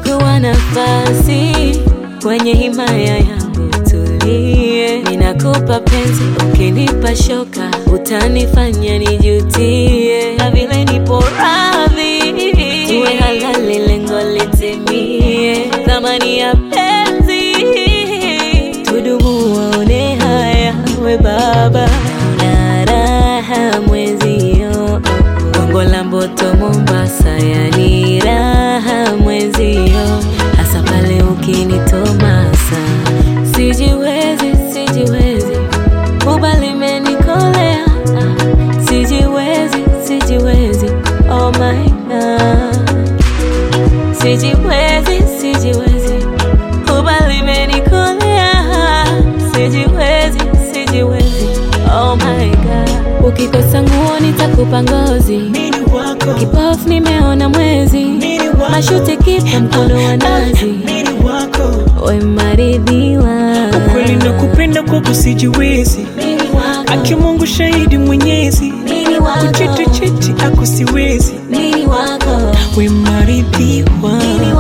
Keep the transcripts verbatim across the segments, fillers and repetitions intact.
chukua nafasi kwenye himaya yangu, tulie. Ninakupa penzi, ukinipa shoka utanifanya nijutie. Na vile nipo radhi tuwe halali, lengo litimie. Thamani ya penzi tudumu, waone haya we baba. Na raha mwezio, Gongo la Mboto Mombasa, yani raha mwezio, hasa pale ukinitomasa. Sijiwezi, sijiwezi, kubali menikolea. Sijiwezi, sijiwezi, oh my God. Sijiwezi, sijiwezi, kubali menikolea. Sijiwezi, sijiwezi, oh my God. Ukikosa nguo nitakupa ngozi, kipofu nimeona mwezi. Mashuti kipa mkono wa nazi, we maridhiwa. Ukweli nakupenda kwa kusijiwezi, aki Mungu shahidi mwenyezi. Kuchiti chiti ako siwezi, we maridhiwa.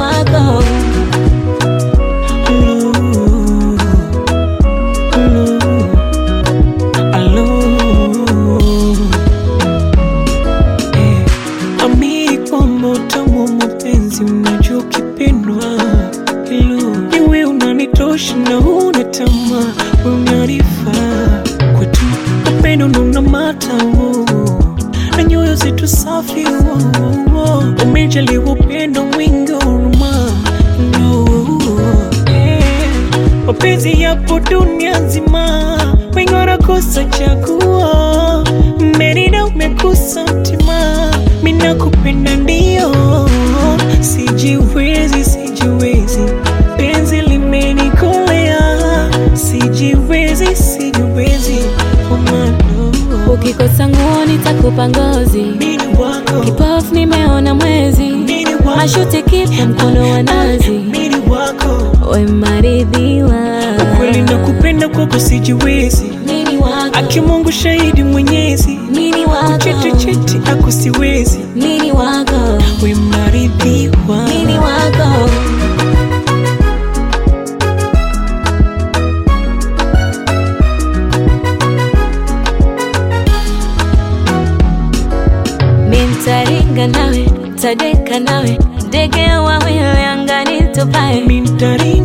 Niwe na huna tamaa, unanifaa kwetu. Upendo nuna matamu na nyoyo zetu safi, oh, oh. Umejaliwa upendo mwingi huruma, no, eh. Mapenzi yapo dunia nzima, wengi wanakosa chaguo. Merida umekosa mtima, mimi nakupenda ndio. Sijiwezi, sijiwezi, penzi limenikolea. Sijiwezi, sijiwezi, oh my. Ukikosa nguo nitakupa ngozi, kipofu nimeona mwezi. Mashuti kipa mkono wa nazi, we maridhiwa. Ukweli nakupenda kwa kusijiwezi, aki Mungu shahidi mwenyezi. Kuchiti chiti ako siwezi, we maridhiwa. Mintaringa nawe, tadeka nawe, ndege wawili angani tupae. Mintaringa